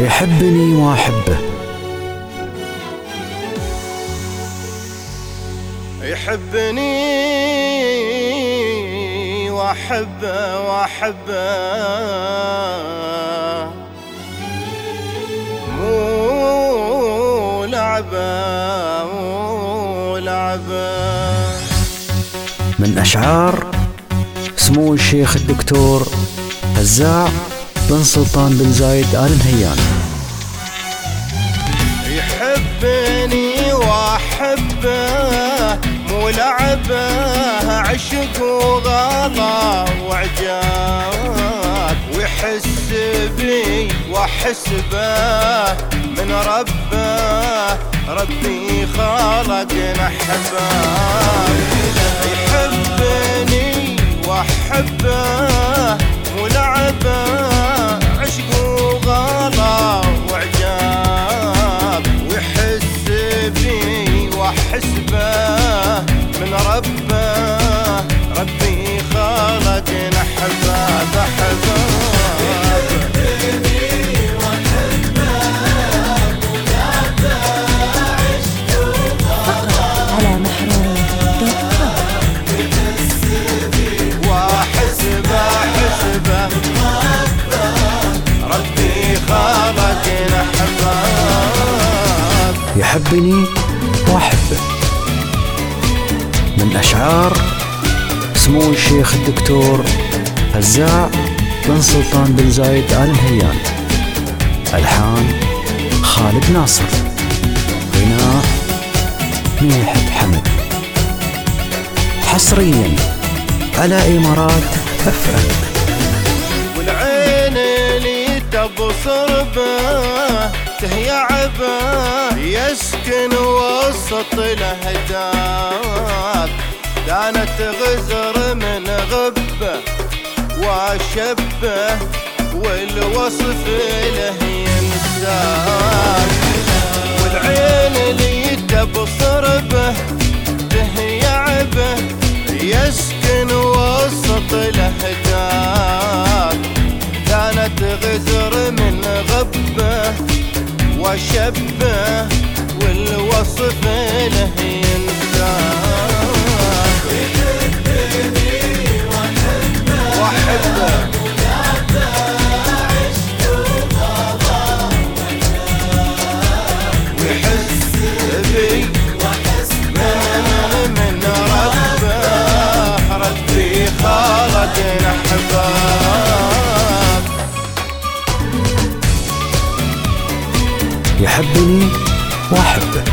يحبني وأحبه. يحبني وأحبه وأحبه، مو لعبة مو لعبة. من أشعار سمو الشيخ الدكتور هزاع بن سلطان بن زايد آل نهيان. يحبني وأحبه مو لعبه، عشق وغلا وعجاب، ويحس بي وأحس به من ربه، ربي خلقنا حباب. يحبني وأحبه مو لعبه، عشق وغلا وعجاب، ويحس بي وأحس به من ربه، ربي خلقنا حباب حباب. يحبني وأحبه. من أشعار سمو الشيخ الدكتور هزاع بن سلطان بن زايد آل نهيان. ألحان خالد ناصر، غناء ميح حمد. حصريا على إمارات FM. والعين اللي تبصر به تهيعبه، يسكن وسط الأهداف، كانت غزر من غبه وشبه، والوصف له ينساك. والعين اللي تبصر به تهيعبه، يسكن وسط الأهداف، كانت غزر من غبه وشبه، والوصف له ينساك. يحبني وأحبه ويحس بي من ربه، ربي خلقنا حباب. يحبني وأحبه.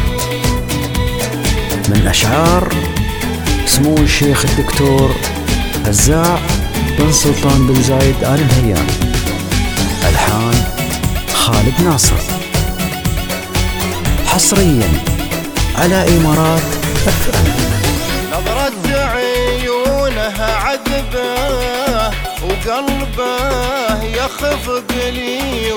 من أشعار سمو الشيخ الدكتور هزاع بن سلطان بن زايد آل نهيان. ألحان خالد ناصر. حصريا على إمارات FM. نظرة عيونها عذبه وقلبه يخفق لي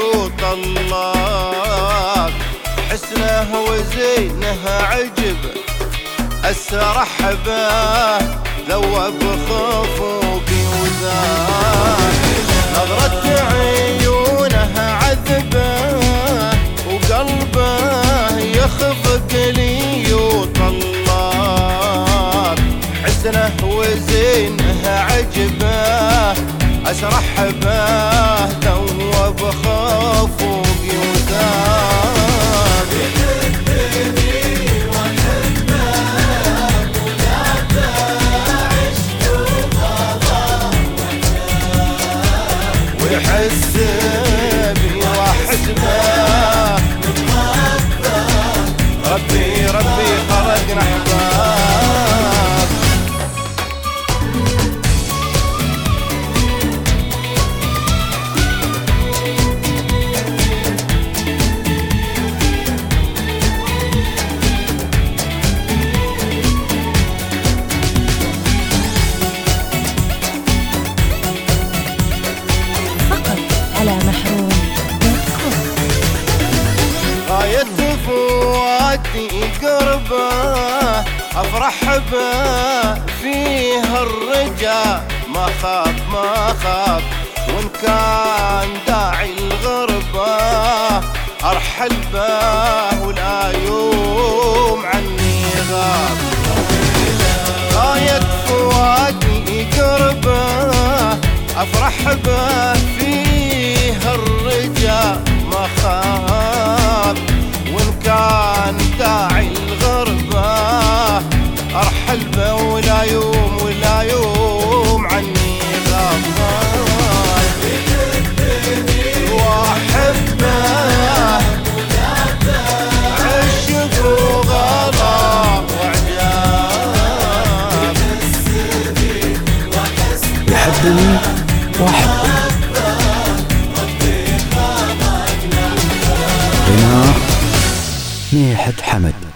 وطلاق، حسنه وزينه عجبه أسرح به، ذوب خفوقي وزاد. نظرة عيونها عذبه وقلبه يخفق لي وطلاق، حسنه وزينه عجبه أسرح به، ذوب خفوقي وزاد. ويحس بي وأحس به، ربي خلقنا حباب. غاية فؤادي قربه، أفرح به فيه الرجا، ما خاف وإن كان داعي الغربة، ارحل به ولا يوم عني غاب. غاية فؤادي قربه افرح به فيه الرجا ما خاب. وان كان داعي الغربة ارحل به ولا يوم عني غاب. واحبه عشق وغلا وعجاب. يحبني واحبه. غناء ميحة حمد.